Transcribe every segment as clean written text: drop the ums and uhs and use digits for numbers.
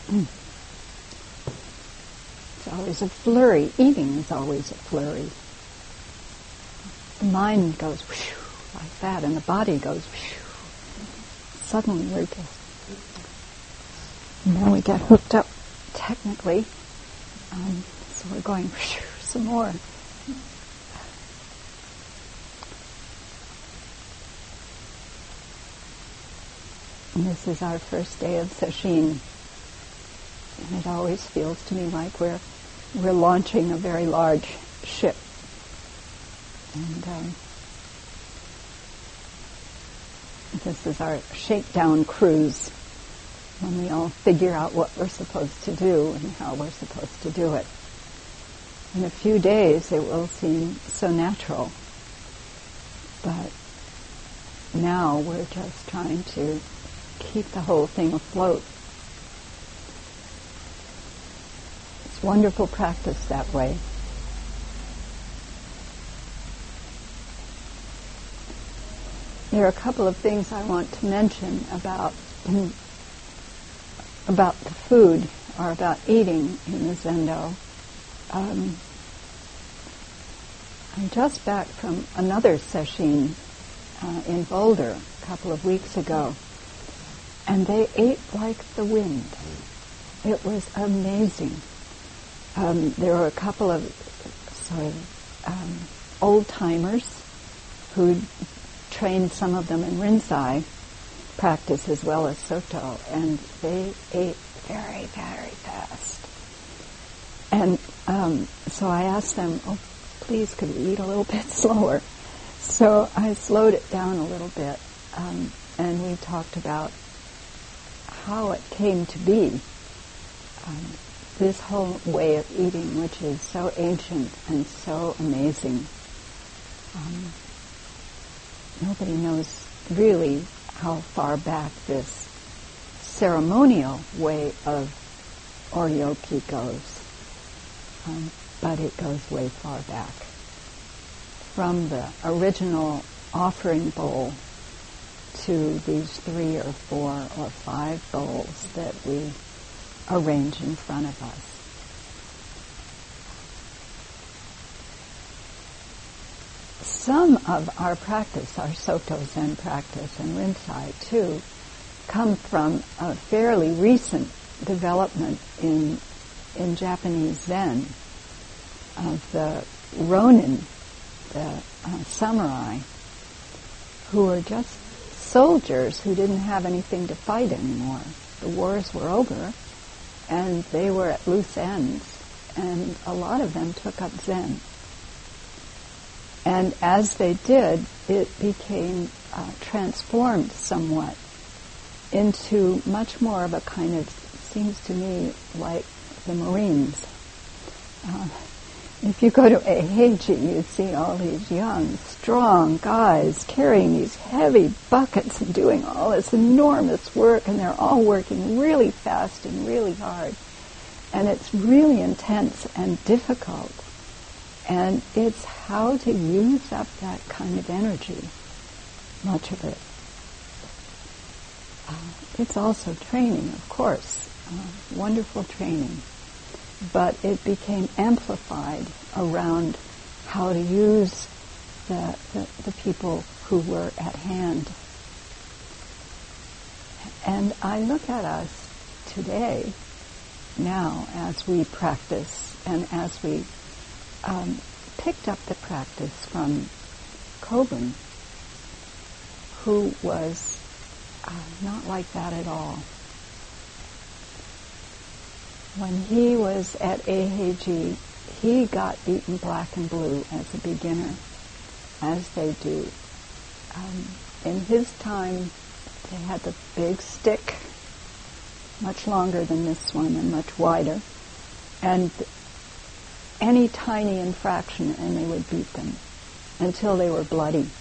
It's always a flurry. Eating is always a flurry. The mind goes whew, like that, and the body goes whew. Suddenly we're just... And then we get hooked up technically. So we're going whew, some more. And this is our first day of Sesshin. And it always feels to me like we're launching a very large ship. And this is our shakedown cruise, when we all figure out what we're supposed to do and how we're supposed to do it. In a few days it will seem so natural, but now we're just trying to keep the whole thing afloat. It's wonderful practice that way. There are a couple of things I want to mention about the food, or about eating in the Zendo. I'm just back from another sesshin in Boulder a couple of weeks ago, and they ate like the wind. It was amazing. There were a couple of sort of old-timers who trained some of them in Rinzai practice as well as Soto, and they ate very, very fast. And so I asked them, oh, please, could we eat a little bit slower? So I slowed it down a little bit, and we talked about how it came to be, this whole way of eating, which is so ancient and so amazing. Nobody knows really how far back this ceremonial way of oryoki goes, but it goes way far back. From the original offering bowl to these 3 or 4 or 5 bowls that we arrange in front of us. Some of our practice, our Soto Zen practice and Rinzai too, come from a fairly recent development in Japanese Zen of the Ronin, the samurai, who were just soldiers who didn't have anything to fight anymore. The wars were over, and they were at loose ends, and a lot of them took up Zen. And as they did, it became transformed somewhat into much more of a kind of, seems to me, like the Marines. If you go to Eiheiji, you see all these young, strong guys carrying these heavy buckets and doing all this enormous work, and they're all working really fast and really hard. And it's really intense and difficult. And it's how to use up that kind of energy, much of it. It's also training, of course, wonderful training. But it became amplified around how to use the people who were at hand. And I look at us today, now, as we practice and as we picked up the practice from Kobun, who was not like that at all. When he was at Eiheiji, he got beaten black and blue as a beginner, as they do. In his time, they had the big stick, much longer than this one and much wider, and any tiny infraction and they would beat them until they were bloody.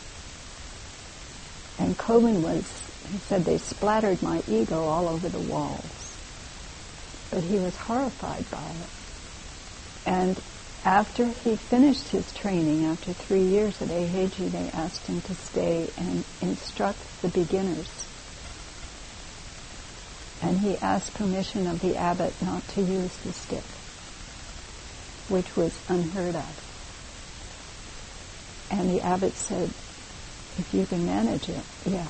And Kobun he said, they splattered my ego all over the walls. But he was horrified by it. And after he finished his training, after 3 years at Eiheiji, they asked him to stay and instruct the beginners. and he asked permission of the abbot not to use the stick, which was unheard of. And the abbot said, if you can manage it, yeah.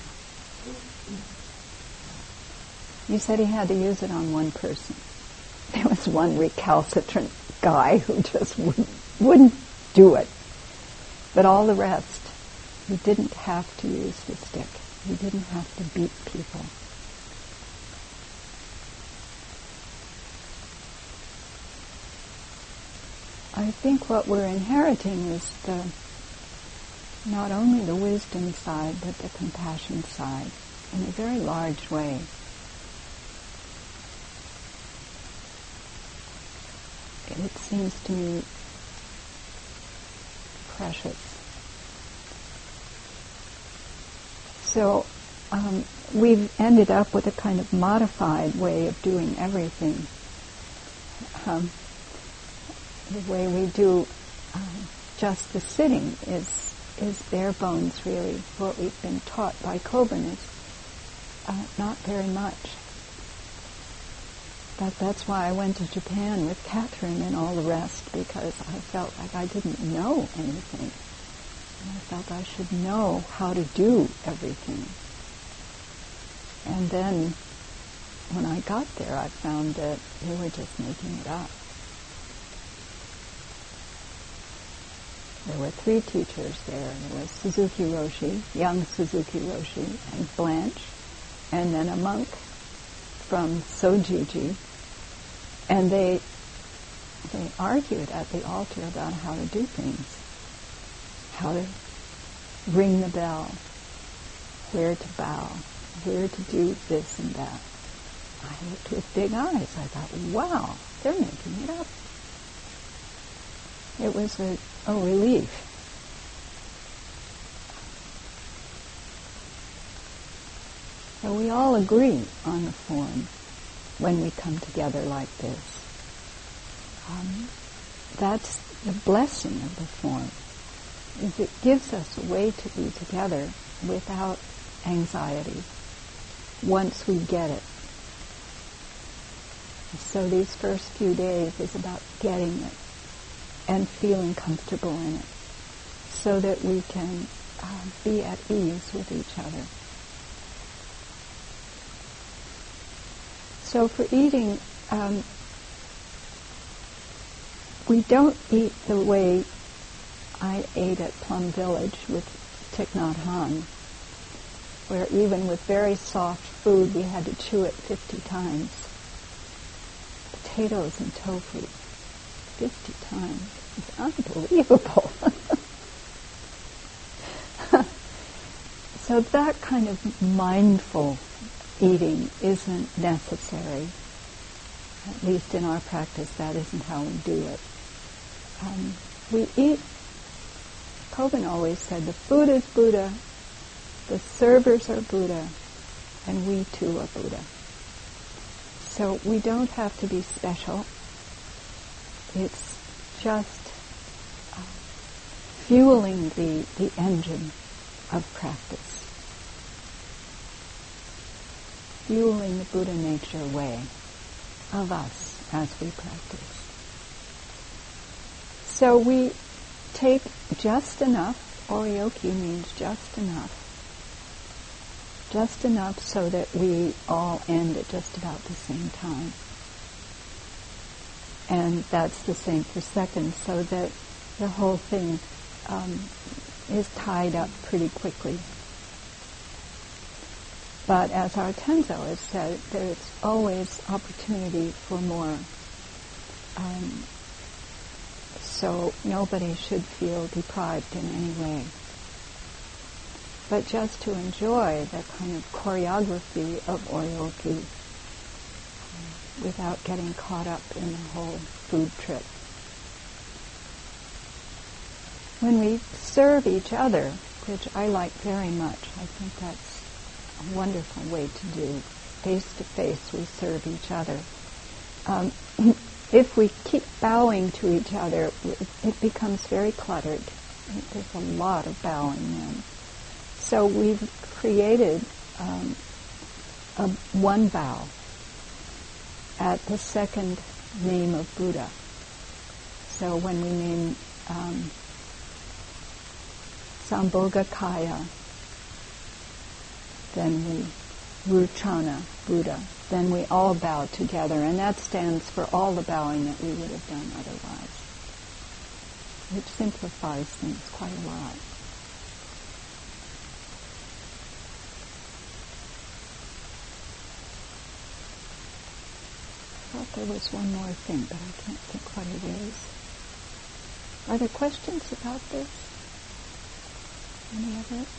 He said he had to use it on one person. There was one recalcitrant guy who just wouldn't do it. But all the rest, he didn't have to use the stick. He didn't have to beat people. I think what we're inheriting is not only the wisdom side, but the compassion side in a very large way. It seems to me precious. So we've ended up with a kind of modified way of doing everything. The way we do just the sitting is bare bones, really. What we've been taught by Kobun is not very much. But that's why I went to Japan with Catherine and all the rest, because I felt like I didn't know anything. And I felt I should know how to do everything. And then when I got there, I found that they were just making it up. There were 3 teachers there. There was Suzuki Roshi, young Suzuki Roshi, and Blanche, and then a monk from Sojiji. And they argued at the altar about how to do things, how to ring the bell, where to bow, where to do this and that. I looked with big eyes. I thought, wow, they're making it up. It was a relief. So we all agree on the form when we come together like this. That's the blessing of the form, is it gives us a way to be together without anxiety once we get it. So these first few days is about getting it and feeling comfortable in it, so that we can be at ease with each other. So for eating, we don't eat the way I ate at Plum Village with Thich Nhat Hanh, where even with very soft food we had to chew it 50 times. Potatoes and tofu, 50 times. It's unbelievable. So that kind of mindful eating isn't necessary. At least in our practice, that isn't how we do it. We eat, Kobun always said, the food is Buddha, the servers are Buddha, and we too are Buddha. So we don't have to be special. It's just fueling the engine of practice. Fueling the Buddha nature way of us as we practice. So we take just enough. Oryoki means just enough so that we all end at just about the same time. And that's the same for seconds, so that the whole thing is tied up pretty quickly. But as our Tenzo has said, there's always opportunity for more. So nobody should feel deprived in any way. But just to enjoy the kind of choreography of Oryoki without getting caught up in the whole food trip. When we serve each other, which I like very much, I think that's a wonderful way to do. Face to face, we serve each other. If we keep bowing to each other, it becomes very cluttered. There's a lot of bowing then. So we've created one bow at the second name of Buddha. So when we name Sambhogakaya, then we Ruchana, Buddha, then we all bow together, and that stands for all the bowing that we would have done otherwise, which simplifies things quite a lot. I thought there was one more thing, but I can't think what it is. Are there questions about this? Any of it?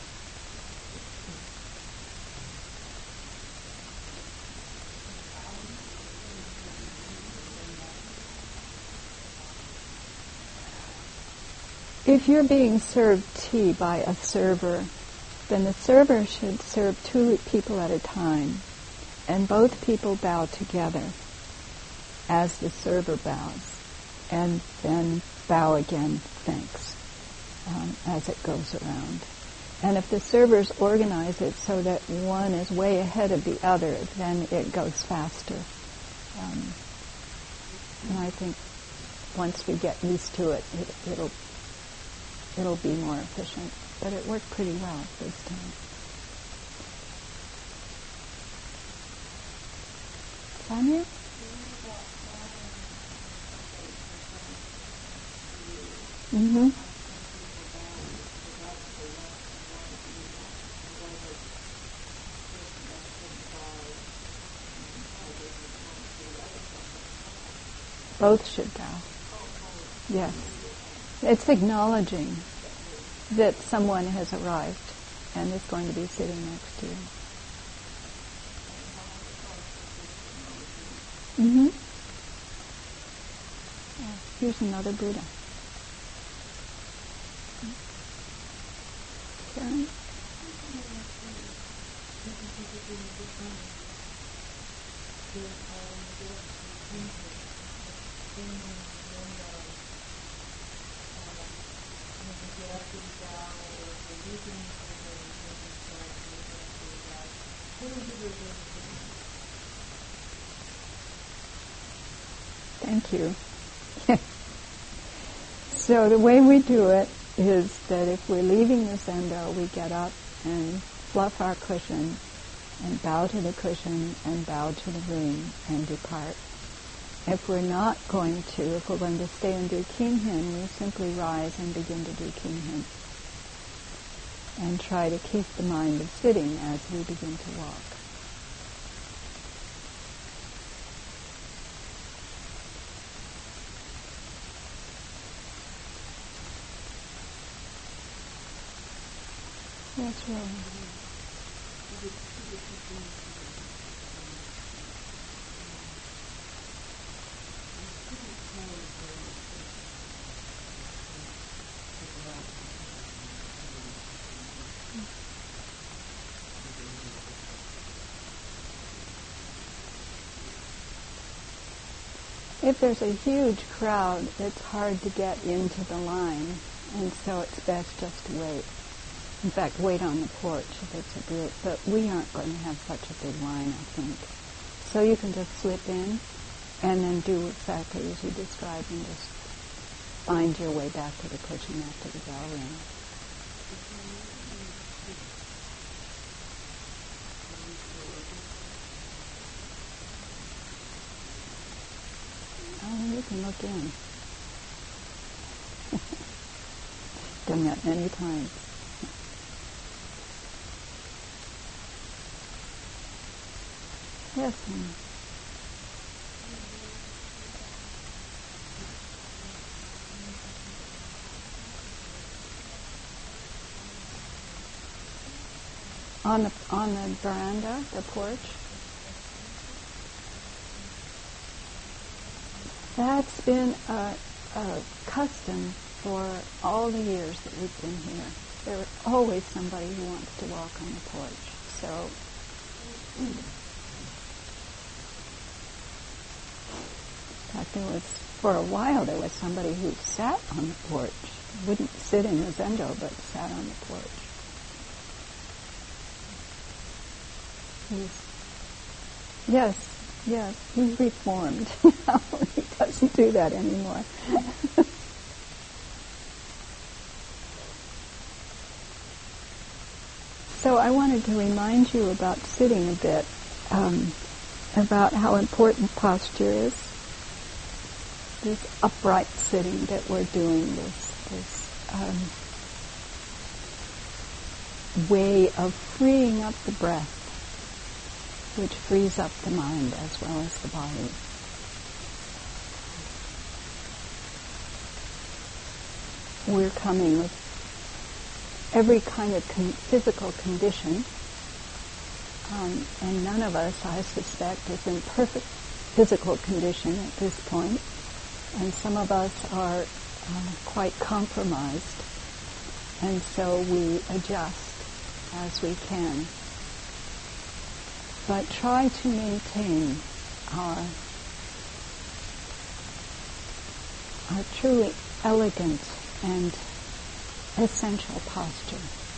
If you're being served tea by a server, then the server should serve 2 people at a time, and both people bow together as the server bows, and then bow again, thanks, as it goes around. And if the servers organize it so that one is way ahead of the other, then it goes faster. And I think once we get used to it, it'll be more efficient. But it worked pretty well this time. Tanya? Mm-hmm. Both should bow. Yes. It's acknowledging that someone has arrived and is going to be sitting next to you. Mm-hmm. Yeah. Here's another Buddha. Karen? Thank you. So the way we do it is that if we're leaving the zendo, we get up and fluff our cushion and bow to the cushion and bow to the ring and depart. If we're not going to, if we're going to stay and do Kinhin, we simply rise and begin to do Kinhin and try to keep the mind of sitting as we begin to walk. That's right. If there's a huge crowd, it's hard to get into the line, and so it's best just to wait. In fact, wait on the porch if it's a group, but we aren't going to have such a big line, I think. So you can just slip in and then do exactly as you described and just find your way back to the cushion after the bell rings. Oh, you can look in. Done that many times. Yes, ma'am. On the veranda, the porch. That's been a custom for all the years that we've been here. There's always somebody who wants to walk on the porch. So, in fact, for a while there was somebody who sat on the porch. Wouldn't sit in the zendo, but sat on the porch. Yes. Yes, he's reformed. He doesn't do that anymore. So I wanted to remind you about sitting a bit, about how important posture is. This upright sitting that we're doing, this way of freeing up the breath, which frees up the mind as well as the body. We're coming with every kind of physical condition, and none of us, I suspect, is in perfect physical condition at this point, and some of us are quite compromised, and so we adjust as we can. But try to maintain our truly elegant and essential posture.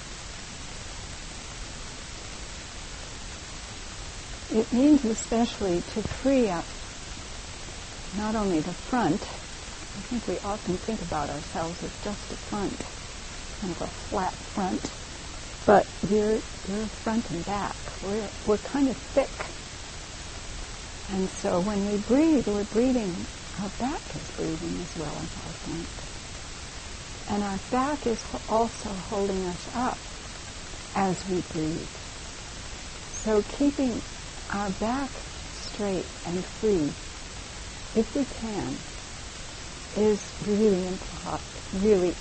It means especially to free up not only the front. I think we often think about ourselves as just a front, kind of a flat front, but we're front and back. We're kind of thick. And so when we breathe, we're breathing, our back is breathing as well as our front. And our back is also holding us up as we breathe. So keeping our back straight and free, if we can, is really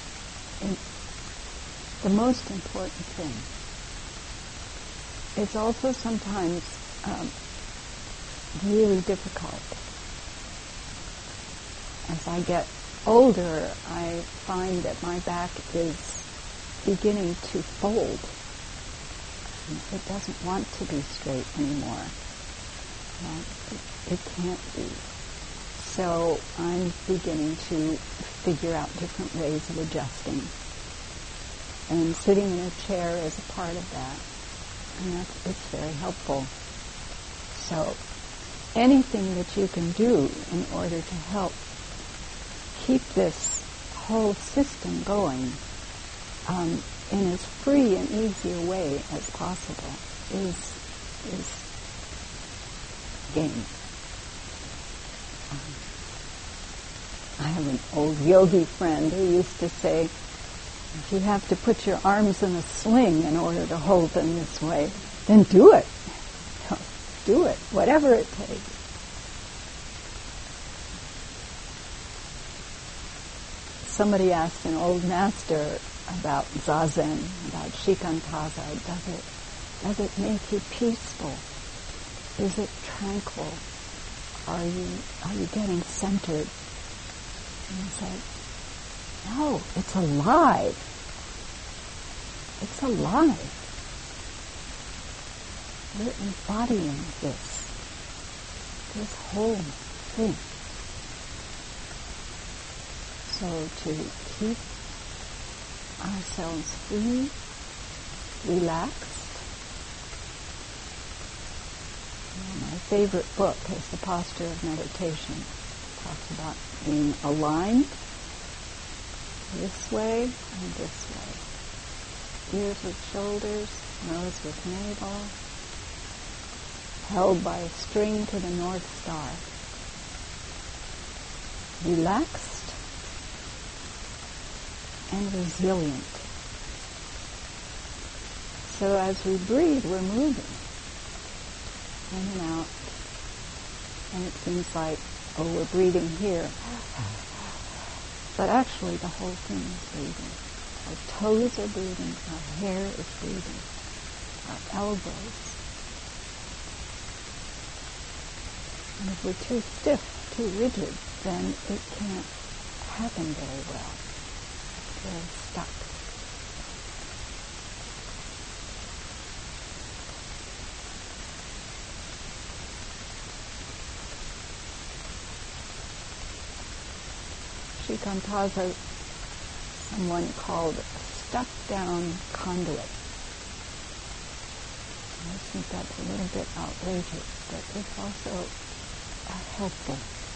the most important thing. It's also sometimes really difficult. As I get older, I find that my back is beginning to fold. It doesn't want to be straight anymore. It can't be. So I'm beginning to figure out different ways of adjusting. And sitting in a chair is a part of that. And it's very helpful. So anything that you can do in order to help keep this whole system going in as free and easy a way as possible is gain. I have an old yogi friend who used to say, if you have to put your arms in a sling in order to hold them this way, then do it. Do it, whatever it takes. Somebody asked an old master about Zazen, about Shikantaza. Does it make you peaceful? Is it tranquil? Are you getting centered? And he said, no, it's alive. It's alive. We're embodying this whole thing. So to keep ourselves free, relaxed. My favorite book is The Posture of Meditation. It talks about being aligned this way and this way. Ears with shoulders, nose with navel, held by a string to the North Star. Relaxed and resilient. So as we breathe, we're moving in and out. And it seems like, oh, we're breathing here. But actually the whole thing is breathing. Our toes are breathing, our hair is breathing, our elbows. And if we're too stiff, too rigid, then it can't happen very well. It's very stuck. Shikantaza, someone called stuck-down conduit. I think that's a little bit outrageous, but it's also helpful.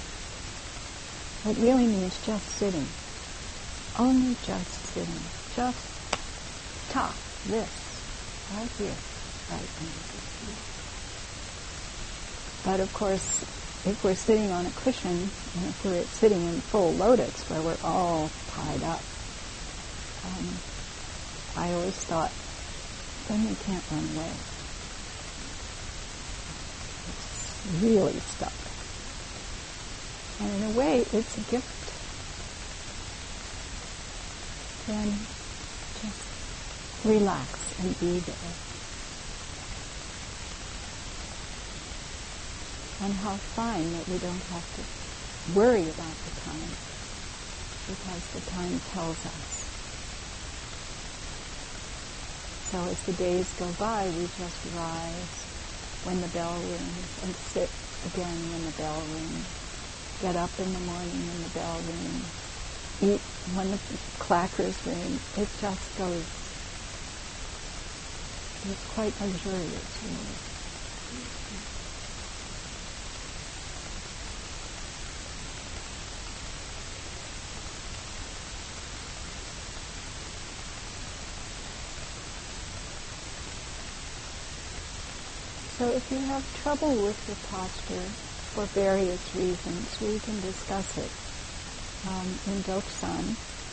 It really means just sitting. Only just sitting. Just this, right here, right now. But of course, if we're sitting on a cushion, and if we're sitting in full lotus, where we're all tied up, I always thought, then we can't run away. It's really stuck. And in a way, it's a gift. Then just relax and be there. And how fine that we don't have to worry about the time, because the time tells us. So as the days go by, we just rise when the bell rings and sit again when the bell rings. Get up in the morning when the bell rings. Eat when the clackers ring. It just goes. It's quite luxurious, really. So if you have trouble with your posture for various reasons, we can discuss it in Doksan.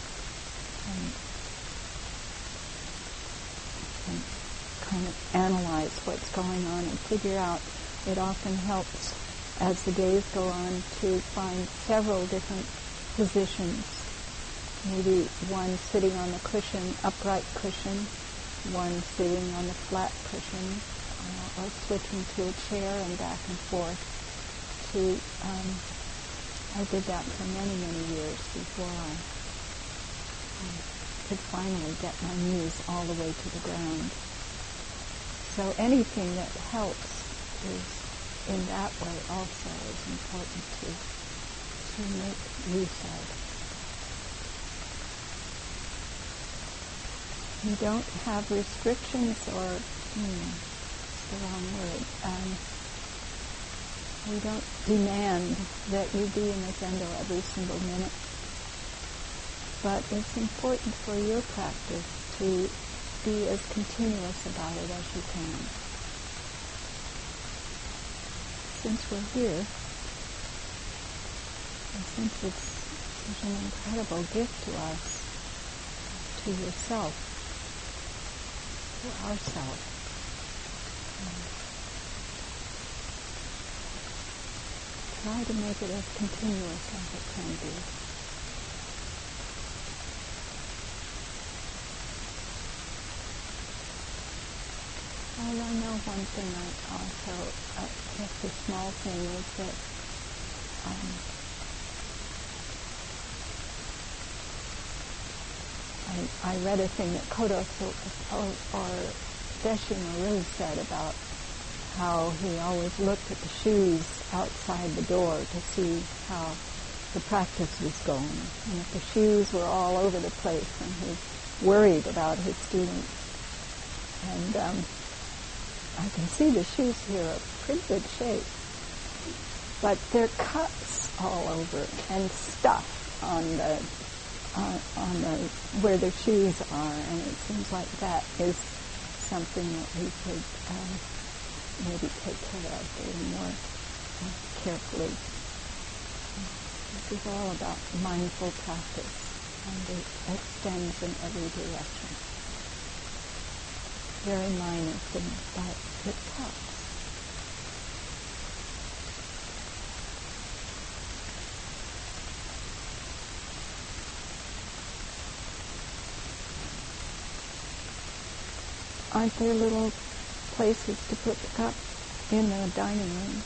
And kind of analyze what's going on and figure out. It often helps as the days go on to find several different positions. Maybe one sitting on the cushion, upright cushion, one sitting on the flat cushion, or switching to a chair and back and forth. I did that for many, many years before I could finally get my knees all the way to the ground. So anything that helps is, in that way also, is important to make use of. You don't have restrictions or, the wrong word. We don't demand that you be in the zendo every single minute. But it's important for your practice to be as continuous about it as you can. Since we're here, and since it's such an incredible gift to us, to yourself, to ourself, try to make it as continuous as it can be. Well, I know one thing I also, just a small thing, is that I read a thing that Kodoso or Deshin Maru said about how he always looked at the shoes outside the door to see how the practice was going. And if the shoes were all over the place, and he worried about his students. And I can see the shoes here are pretty good shape. But there are cuts all over and stuff on the where the shoes are, and it seems like that is something that we could maybe take care of a little more carefully. This is all about mindful practice, and it extends in every direction. Very minor thing, but it cuts. Aren't there little places to put the cup in the dining room?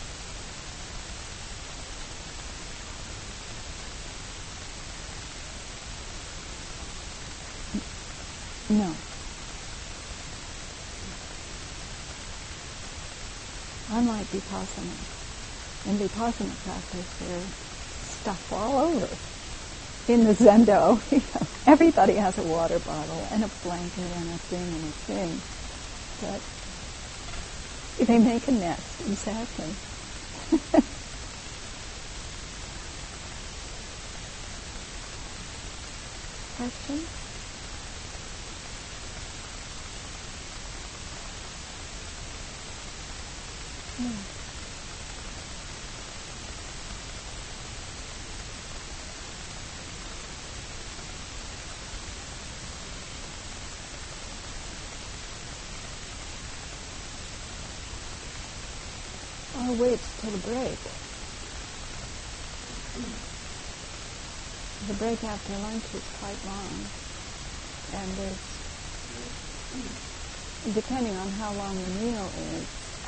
No. Unlike Vipassana. In Vipassana practice, there's stuff all over. In the Zendo, everybody has a water bottle and a blanket and a thing. But they make a nest, exactly. questions? Yeah. Or waits till the break. The break after lunch is quite long, and there's, depending on how long the meal is,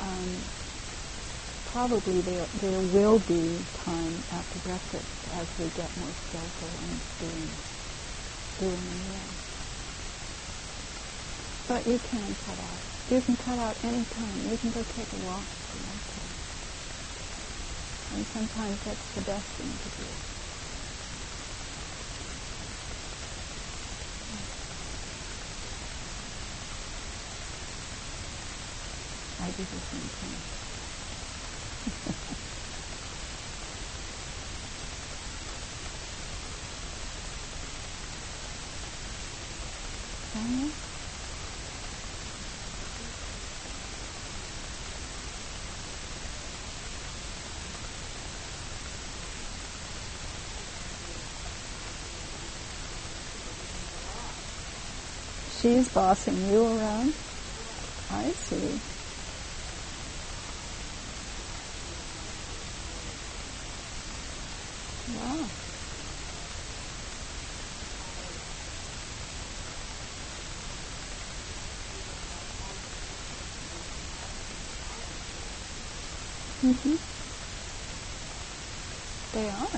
probably there will be time after breakfast as we get more skillful in doing the meal. But you can cut out. You can cut out any time. You can go take a walk if you like to. And sometimes that's the best thing to do. I do the same thing. Daniel? She's bossing you around? I see. Wow. Mm-hmm. They are.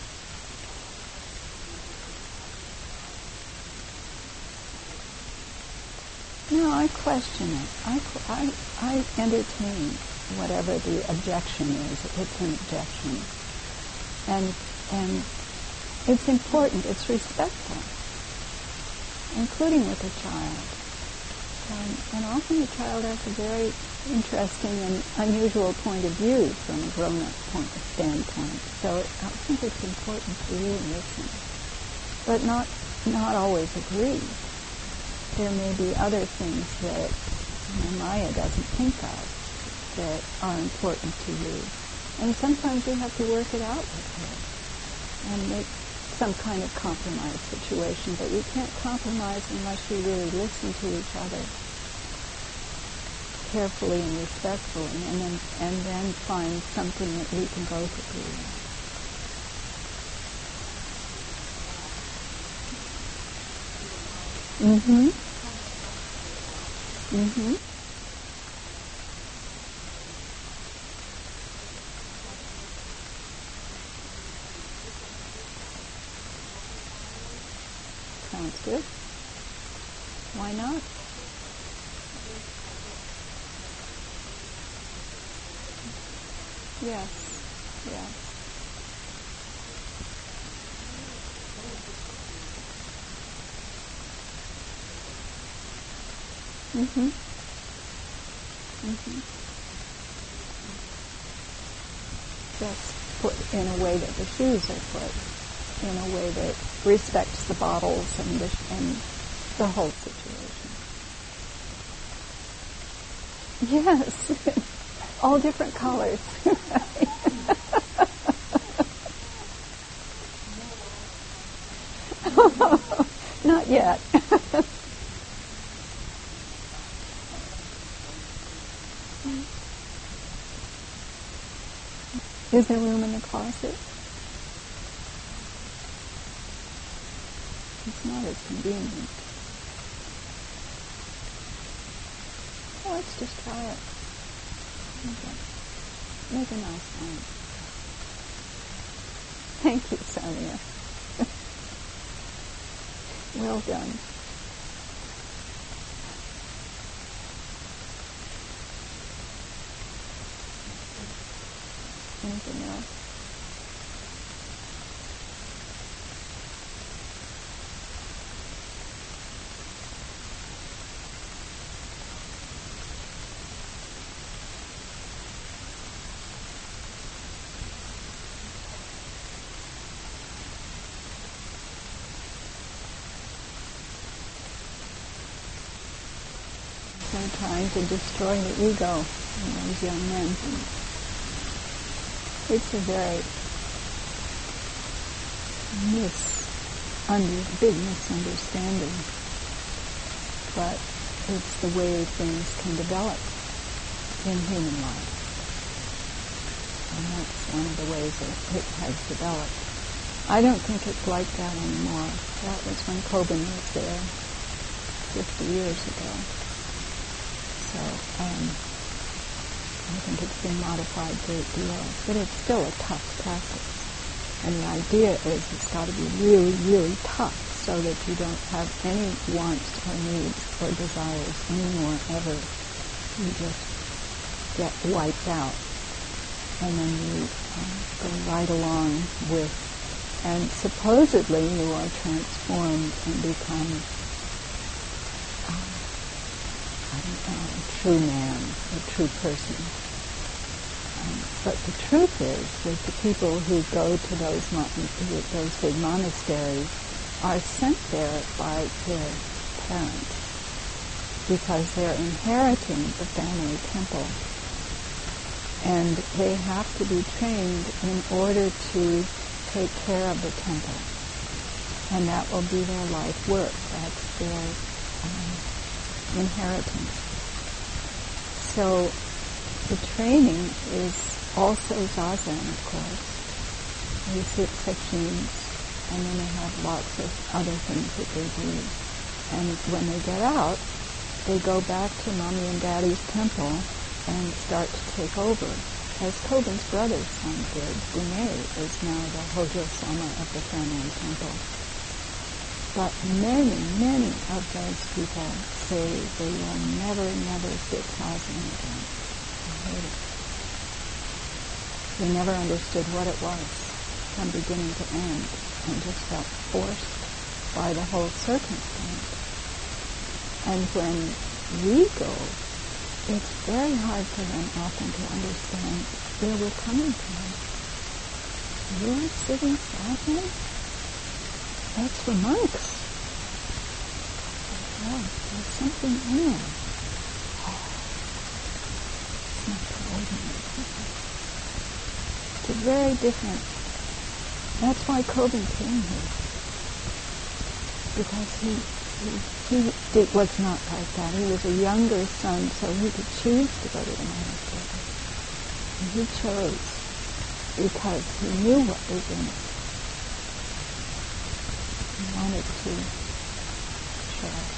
No, I question it. I entertain whatever the objection is. It's an objection. And it's important. It's respectful, including with a child. And often the child has a very interesting and unusual point of view from a grown-up standpoint. So I think it's important for you to listen, but not always agree. There may be other things that Maya doesn't think of that are important to you. And sometimes you have to work it out with her and make some kind of compromise situation. But you can't compromise unless you really listen to each other carefully and respectfully, and then find something that we can both agree on. Mm-hmm. Mm-hmm. Sounds good. Why not? Yes. Yes. Mm-hmm. Mm-hmm. Just put in a way that the shoes are put, in a way that respects the bottles and the whole situation. Yes. All different colors. Not yet. Is there room in the closet? It's not as convenient. Well, let's just try it. Okay. Make a nice one. Thank you, Sonia. Well done. Anything else? They're trying to destroy the ego in those young men. It's a very big misunderstanding, but it's the way things can develop in human life. And that's one of the ways it has developed. I don't think it's like that anymore. That was when Kobun was there 50 years ago. So I think it's been modified a great deal. But it's still a tough practice. And the idea is it's got to be really, really tough so that you don't have any wants or needs or desires anymore ever. You just get wiped out. And then you go right along with, and supposedly you are transformed and become, a true man, a true person. But the truth is that the people who go to those big monasteries are sent there by their parents because they're inheriting the family temple. And they have to be trained in order to take care of the temple. And that will be their life work. That's their inheritance. So the training is also zazen, of course. They sit sessions, and then they have lots of other things that they do. And when they get out, they go back to Mommy and Daddy's temple and start to take over, as Kobun's brother's son did. Bune is now the Hojo-sama of the family temple. But many, many of those people say they will never, never sit zazen again. I hate it. They never understood what it was from beginning to end, and just felt forced by the whole circumstance. And when we go, it's very hard for them often to understand where we're coming from. You're sitting zazen? That's for monks. Oh, there's something in there. Oh, it's not for ordinary people. It's a very different. That's why Kobun came here. Because he was not like that. He was a younger son, so he could choose to go to the monastery. And he chose because he knew what was in it. He wanted to try.